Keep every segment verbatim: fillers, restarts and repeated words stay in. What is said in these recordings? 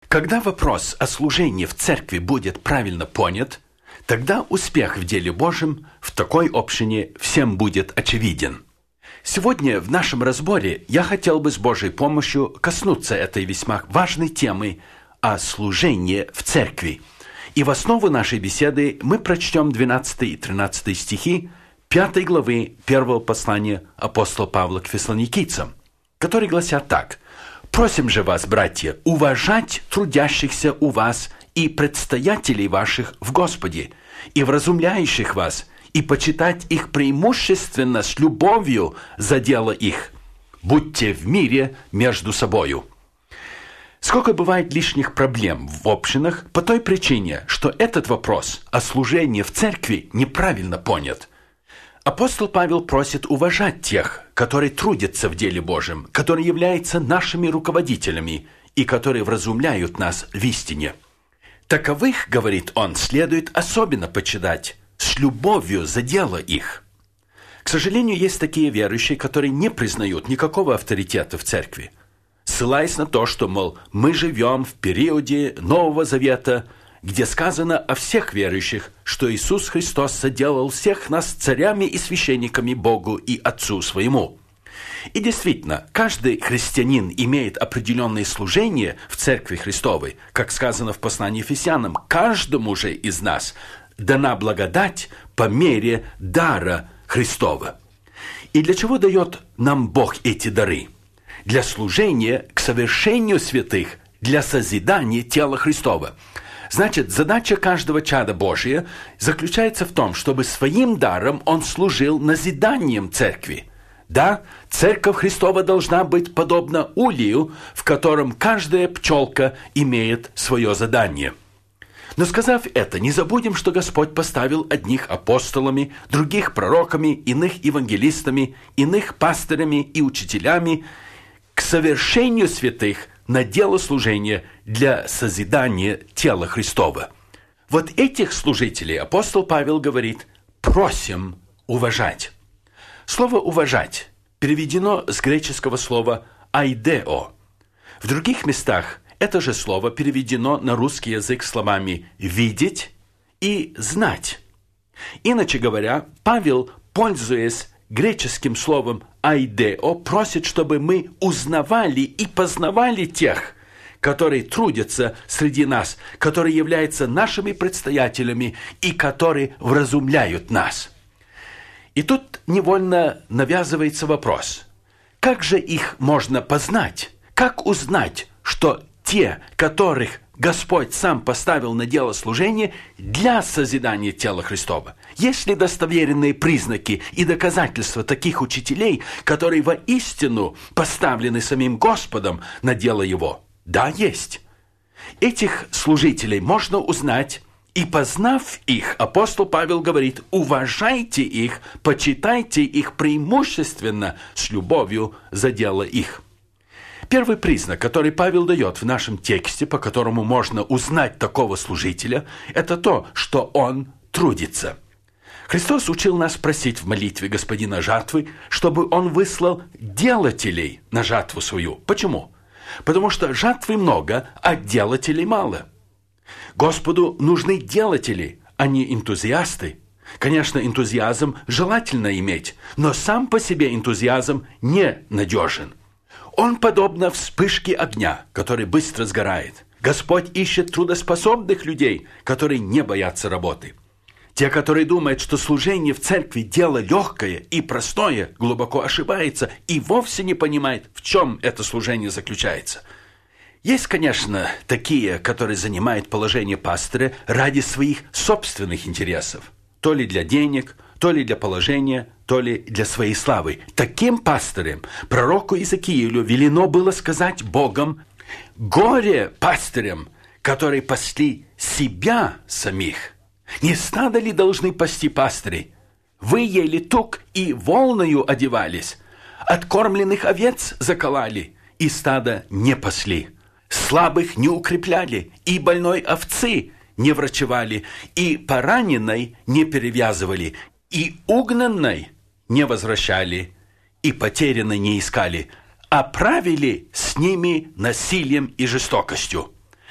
Когда вопрос о служении в церкви будет правильно понят, тогда успех в деле Божьем в такой общине всем будет очевиден. Сегодня в нашем разборе я хотел бы с Божьей помощью коснуться этой весьма важной темы о служении в церкви. И в основу нашей беседы мы прочтем двенадцатый и тринадцатый стихи пятой главы первого послания апостола Павла к фессалоникийцам, которые гласят так: «Просим же вас, братья, уважать трудящихся у вас и предстоятелей ваших в Господе, и вразумляющих вас, и почитать их преимущественно с любовью за дело их. Будьте в мире между собою». Сколько бывает лишних проблем в общинах по той причине, что этот вопрос о служении в церкви неправильно понят. Апостол Павел просит уважать тех, которые трудятся в деле Божьем, которые являются нашими руководителями и которые вразумляют нас в истине. Таковых, говорит он, следует особенно почитать с любовью за дело их. К сожалению, есть такие верующие, которые не признают никакого авторитета в церкви, ссылаясь на то, что, мол, мы живем в периоде Нового Завета, где сказано о всех верующих, что Иисус Христос соделал всех нас царями и священниками Богу и Отцу Своему. И действительно, каждый христианин имеет определенное служение в Церкви Христовой, как сказано в послании Ефесянам: «Каждому же из нас дана благодать по мере дара Христова». И для чего дает нам Бог эти дары? Для служения к совершению святых, для созидания тела Христова. Значит, задача каждого чада Божия заключается в том, чтобы своим даром он служил назиданием церкви. Да, церковь Христова должна быть подобна улею, в котором каждая пчелка имеет свое задание. Но сказав это, не забудем, что Господь поставил одних апостолами, других пророками, иных евангелистами, иных пастырями и учителями к совершению святых на дело служения для созидания тела Христова. Вот этих служителей апостол Павел говорит: «Просим уважать». Слово «уважать» переведено с греческого слова «айдео». В других местах это же слово переведено на русский язык словами «видеть» и «знать». Иначе говоря, Павел, пользуясь греческим словом «айдео», просит, чтобы мы узнавали и познавали тех, которые трудятся среди нас, которые являются нашими предстоятелями и которые вразумляют нас. И тут невольно навязывается вопрос: как же их можно познать? Как узнать, что те, которых Господь сам поставил на дело служения для созидания тела Христова? Есть ли достоверные признаки и доказательства таких учителей, которые воистину поставлены самим Господом на дело Его? Да, есть. Этих служителей можно узнать, и, познав их, апостол Павел говорит: уважайте их, почитайте их преимущественно с любовью за дело их. Первый признак, который Павел дает в нашем тексте, по которому можно узнать такого служителя, это то, что он трудится. Христос учил нас просить в молитве Господина жатвы, чтобы Он выслал делателей на жатву свою. Почему? Потому что жатвы много, а делателей мало. Господу нужны делатели, а не энтузиасты. Конечно, энтузиазм желательно иметь, но сам по себе энтузиазм не надежен. Он подобно вспышке огня, который быстро сгорает. Господь ищет трудоспособных людей, которые не боятся работы. Те, которые думают, что служение в церкви – дело легкое и простое, глубоко ошибаются и вовсе не понимают, в чем это служение заключается. Есть, конечно, такие, которые занимают положение пастыря ради своих собственных интересов. То ли для денег, то ли для положения, то ли для своей славы. Таким пастырем пророку Иезекиилю велено было сказать Богом: «Горе пастырям, которые пасли себя самих! Не стадо ли должны пасти пастыри? Вы ели тук и волною одевались, откормленных овец закололи, и стадо не пасли. Слабых не укрепляли, и больной овцы не врачевали, и пораненной не перевязывали, и угнанной не возвращали, и потерянной не искали, а правили с ними насилием и жестокостью».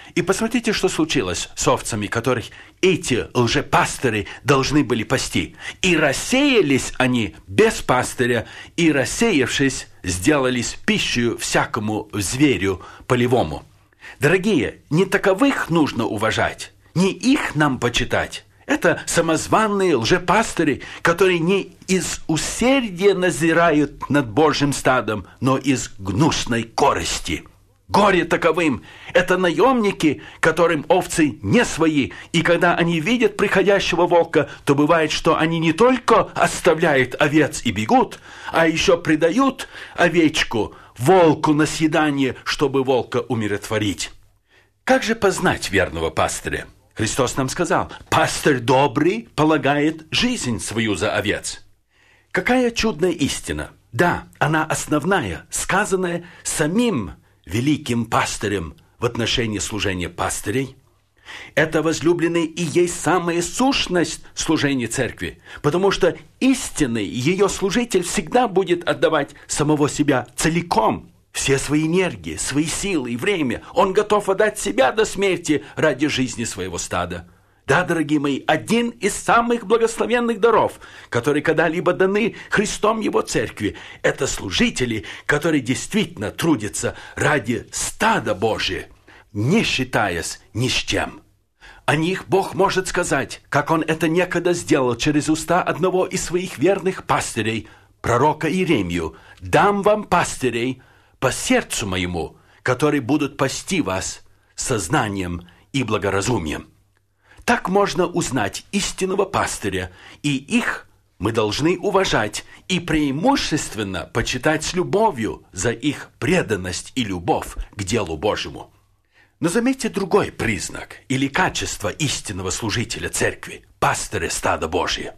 И посмотрите, что случилось с овцами, которых эти лжепастыри должны были пасти. И рассеялись они без пастыря, и, рассеявшись, сделались пищей всякому зверю полевому. Дорогие, не таковых нужно уважать, не их нам почитать. Это самозванные лжепастыри, которые не из усердия назирают над Божьим стадом, но из гнусной корысти. Горе таковым! Это наемники, которым овцы не свои, и когда они видят приходящего волка, то бывает, что они не только оставляют овец и бегут, а еще предают овечку волку на съедание, чтобы волка умиротворить. Как же познать верного пастыря? Христос нам сказал: «Пастырь добрый полагает жизнь свою за овец». Какая чудная истина! Да, она основная, сказанная самим великим пастырем в отношении служения пастырей. Это, возлюбленные, и есть самая сущность служения церкви, потому что истинный ее служитель всегда будет отдавать самого себя целиком, все свои энергии, свои силы и время. Он готов отдать себя до смерти ради жизни своего стада. Да, дорогие мои, один из самых благословенных даров, которые когда-либо даны Христом Его церкви, это служители, которые действительно трудятся ради стада Божия, не считаясь ни с чем. О них Бог может сказать, как Он это некогда сделал через уста одного из своих верных пастырей, пророка Иеремию: «Дам вам пастырей по сердцу моему, которые будут пасти вас сознанием и благоразумием». Так можно узнать истинного пастыря, и их мы должны уважать и преимущественно почитать с любовью за их преданность и любовь к делу Божьему. Но заметьте другой признак или качество истинного служителя церкви, пастыря стада Божия.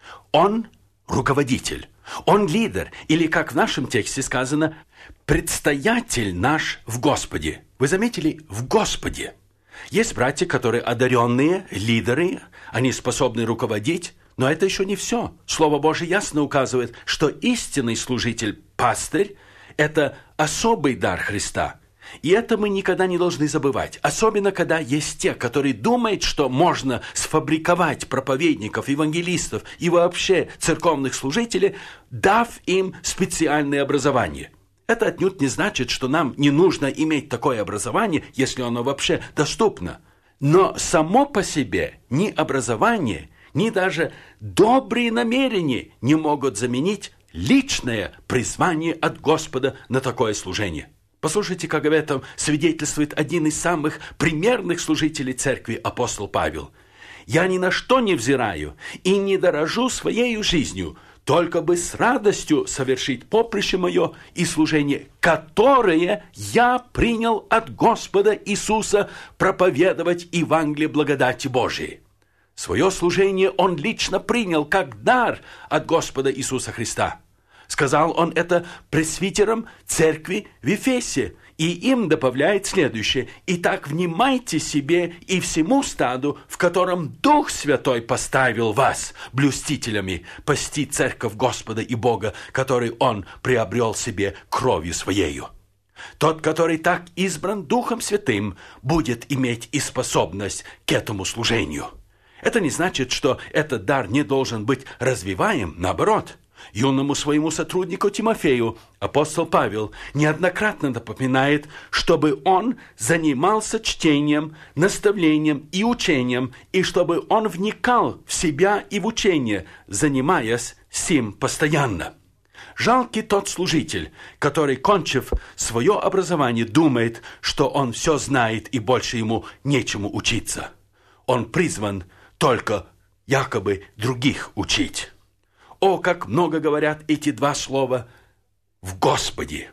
Он руководитель, он лидер, или, как в нашем тексте сказано, предстоятель наш в Господе. Вы заметили? В Господе. Есть братья, которые одаренные, лидеры, они способны руководить, но это еще не все. Слово Божие ясно указывает, что истинный служитель, пастырь, это особый дар Христа. И это мы никогда не должны забывать. Особенно, когда есть те, которые думают, что можно сфабриковать проповедников, евангелистов и вообще церковных служителей, дав им специальное образование. Это отнюдь не значит, что нам не нужно иметь такое образование, если оно вообще доступно. Но само по себе ни образование, ни даже добрые намерения не могут заменить личное призвание от Господа на такое служение. Послушайте, как об этом свидетельствует один из самых примерных служителей церкви, апостол Павел. «Я ни на что не взираю и не дорожу своею жизнью, только бы с радостью совершить поприще мое и служение, которое я принял от Господа Иисуса проповедовать Евангелие благодати Божией». Свое служение он лично принял как дар от Господа Иисуса Христа. Сказал он это пресвитерам церкви в Ефесе, и им добавляет следующее: «Итак, внимайте себе и всему стаду, в котором Дух Святой поставил вас блюстителями, пасти церковь Господа и Бога, который Он приобрел себе кровью Своею». Тот, который так избран Духом Святым, будет иметь и способность к этому служению. Это не значит, что этот дар не должен быть развиваем, наоборот. Юному своему сотруднику Тимофею апостол Павел неоднократно напоминает, чтобы он занимался чтением, наставлением и учением, и чтобы он вникал в себя и в учение, занимаясь сим постоянно. Жалкий тот служитель, который, кончив свое образование, думает, что он все знает и больше ему нечему учиться. Он призван только якобы других учить. О, как много говорят эти два слова «в Господе».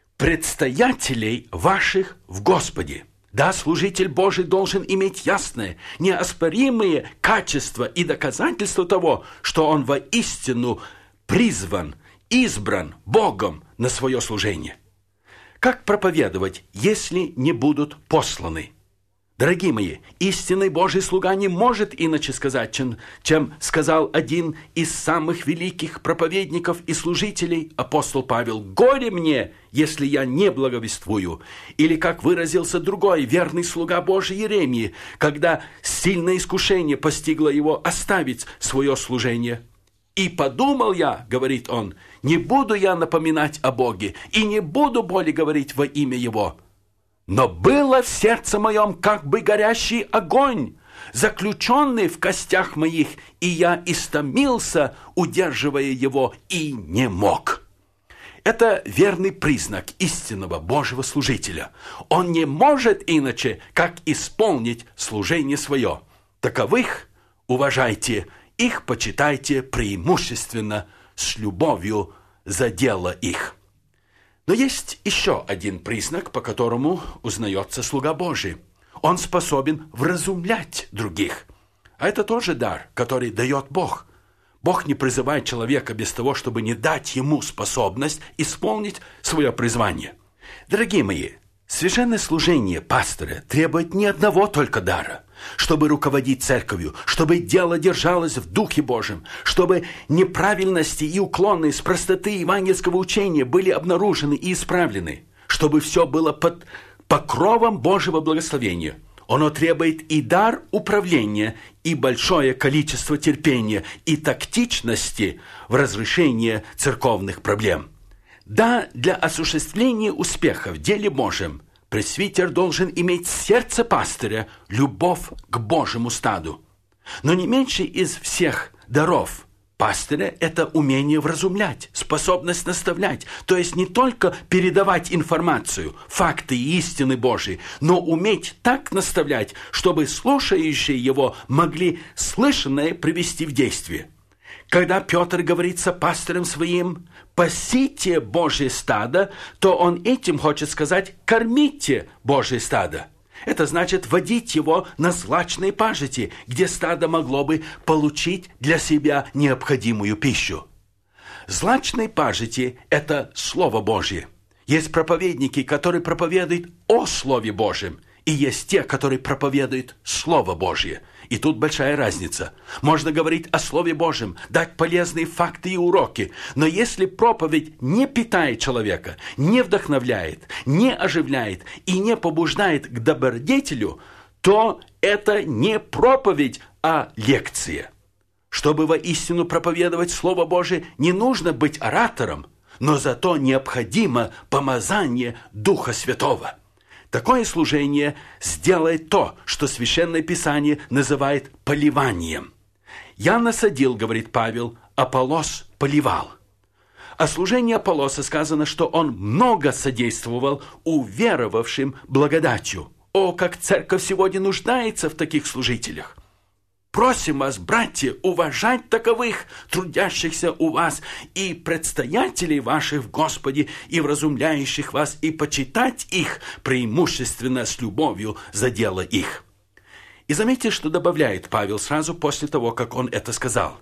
Предстоятелей ваших в Господе. Да, служитель Божий должен иметь ясные, неоспоримые качества и доказательства того, что он воистину призван, избран Богом на свое служение. Как проповедовать, если не будут посланы? Дорогие мои, истинный Божий слуга не может иначе сказать, чем, чем сказал один из самых великих проповедников и служителей, апостол Павел: «Горе мне, если я не благовествую». Или, как выразился другой верный слуга Божий Иеремии, когда сильное искушение постигло его оставить свое служение. «И подумал я, — говорит он, — не буду я напоминать о Боге, и не буду более говорить во имя Его. Но было в сердце моем как бы горящий огонь, заключенный в костях моих, и я истомился, удерживая его, и не мог». Это верный признак истинного Божьего служителя. Он не может иначе, как исполнить служение свое. Таковых уважайте, их почитайте преимущественно с любовью за дело их. Но есть еще один признак, по которому узнается слуга Божий. Он способен вразумлять других. А это тоже дар, который дает Бог. Бог не призывает человека без того, чтобы не дать ему способность исполнить свое призвание. Дорогие мои, священное служение пастора требует не одного только дара, чтобы руководить церковью, чтобы дело держалось в Духе Божьем, чтобы неправильности и уклоны с простоты евангельского учения были обнаружены и исправлены, чтобы все было под покровом Божьего благословения. Оно требует и дар управления, и большое количество терпения, и тактичности в разрешении церковных проблем. Да, для осуществления успеха в деле Божьем пресвитер должен иметь сердце пастыря, любовь к Божьему стаду. Но не меньше из всех даров пастыря – это умение вразумлять, способность наставлять, то есть не только передавать информацию, факты и истины Божьи, но уметь так наставлять, чтобы слушающие его могли слышанное привести в действие. Когда Петр говорит со пастырем своим: «Пасите Божье стадо», то он этим хочет сказать: «Кормите Божье стадо». Это значит водить его на злачные пажити, где стадо могло бы получить для себя необходимую пищу. Злачные пажити – это Слово Божье. Есть проповедники, которые проповедуют о Слове Божьем, и есть те, которые проповедуют Слово Божье. И тут большая разница. Можно говорить о Слове Божьем, дать полезные факты и уроки, но если проповедь не питает человека, не вдохновляет, не оживляет и не побуждает к добродетелю, то это не проповедь, а лекция. Чтобы воистину проповедовать Слово Божие, не нужно быть оратором, но зато необходимо помазание Духа Святого. Такое служение сделает то, что Священное Писание называет поливанием. «Я насадил, — говорит Павел, — Аполлос поливал». О служении Аполлоса сказано, что он много содействовал уверовавшим благодатью. О, как церковь сегодня нуждается в таких служителях! Просим вас, братья, уважать таковых, трудящихся у вас, и предстоятелей ваших в Господе, и вразумляющих вас, и почитать их преимущественно с любовью за дело их. И заметьте, что добавляет Павел сразу после того, как он это сказал.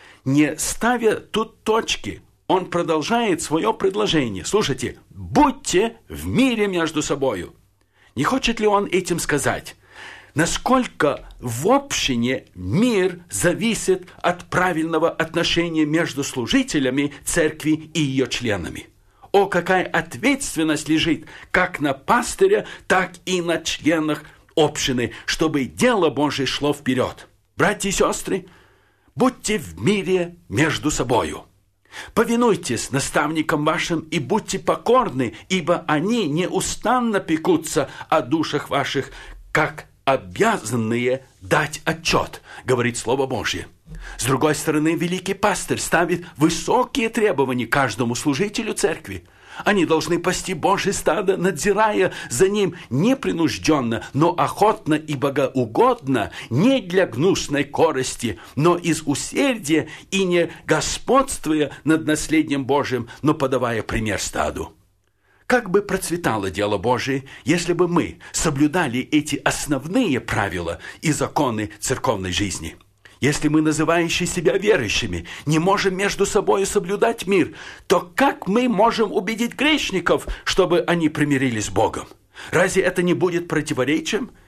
Не ставя тут точки, он продолжает свое предложение. Слушайте: «Будьте в мире между собою». Не хочет ли он этим сказать, насколько в общине мир зависит от правильного отношения между служителями церкви и ее членами? О, какая ответственность лежит как на пастыря, так и на членах общины, чтобы дело Божие шло вперед. Братья и сестры, будьте в мире между собою. Повинуйтесь наставникам вашим и будьте покорны, ибо они неустанно пекутся о душах ваших, как обязанные дать отчет, говорит Слово Божье. С другой стороны, великий пастырь ставит высокие требования каждому служителю церкви. Они должны пасти Божье стадо, надзирая за ним непринужденно, но охотно и богоугодно, не для гнусной корысти, но из усердия и не господствуя над наследием Божьим, но подавая пример стаду. Как бы процветало дело Божие, если бы мы соблюдали эти основные правила и законы церковной жизни? Если мы, называющие себя верующими, не можем между собой соблюдать мир, то как мы можем убедить грешников, чтобы они примирились с Богом? Разве это не будет противоречием?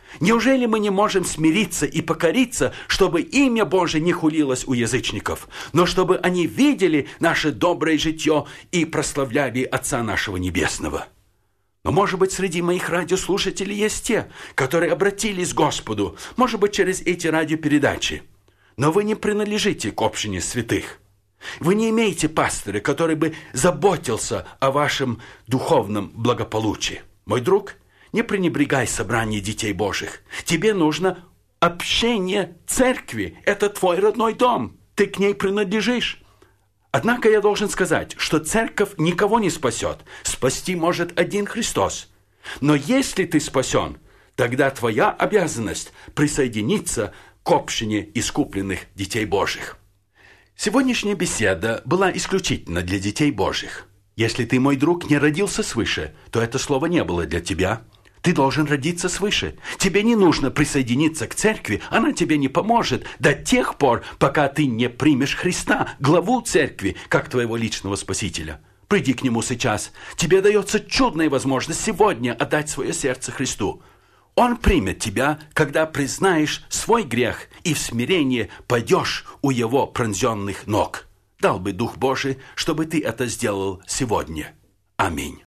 Неужели мы не можем смириться и покориться, чтобы имя Божие не хулилось у язычников, но чтобы они видели наше доброе житье и прославляли Отца нашего Небесного? Но, может быть, среди моих радиослушателей есть те, которые обратились к Господу, может быть, через эти радиопередачи. Но вы не принадлежите к общине святых. Вы не имеете пастыря, который бы заботился о вашем духовном благополучии. Мой друг, не пренебрегай собрание детей Божьих. Тебе нужно общение церкви. Это твой родной дом. Ты к ней принадлежишь. Однако я должен сказать, что церковь никого не спасет. Спасти может один Христос. Но если ты спасен, тогда твоя обязанность присоединиться к общине искупленных детей Божьих. Сегодняшняя беседа была исключительно для детей Божьих. Если ты, мой друг, не родился свыше, то это слово не было для тебя. Ты должен родиться свыше. Тебе не нужно присоединиться к церкви, она тебе не поможет до тех пор, пока ты не примешь Христа, главу церкви, как твоего личного спасителя. Приди к Нему сейчас. Тебе дается чудная возможность сегодня отдать свое сердце Христу. Он примет тебя, когда признаешь свой грех и в смирении пойдешь у Его пронзенных ног. Дал бы Дух Божий, чтобы ты это сделал сегодня. Аминь.